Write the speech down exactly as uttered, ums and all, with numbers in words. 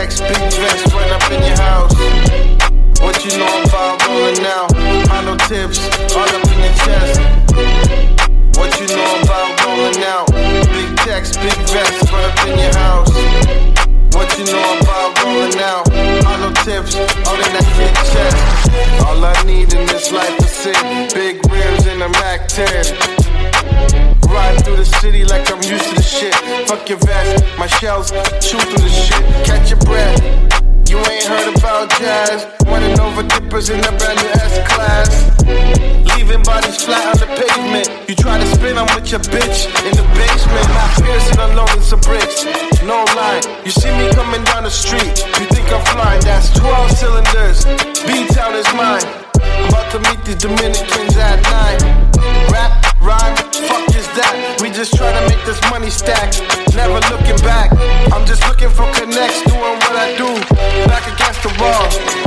text, big vest, run up in your house. What you know about rolling now? Hollow tips, all up in your chest. What you know about rolling out? Big text, big vest, run up in your house. What you know about rolling out? Hollow tips, all in that kid chest. All I need in this life is sit. Big rims in a Mac ten. Ride through the city like I'm used to the shit. Fuck your vest, my shells chew through the shit. Catch your breath. You ain't heard about jazz. Running over dippers in a brand new S-Class. Leaving bodies flat on the pavement. You try to spin them with your bitch in the basement. Not piercing, unloading some bricks. No lie, you see me coming down the street. You think I'm flying, that's twelve cylinders. B-Town is mine. I'm about to meet these Dominicans at nine. Rap, rhyme, fuck is that? We just trying to make this money stack. Never looking back. I'm just looking for connects, doing what I do. Back against the wall.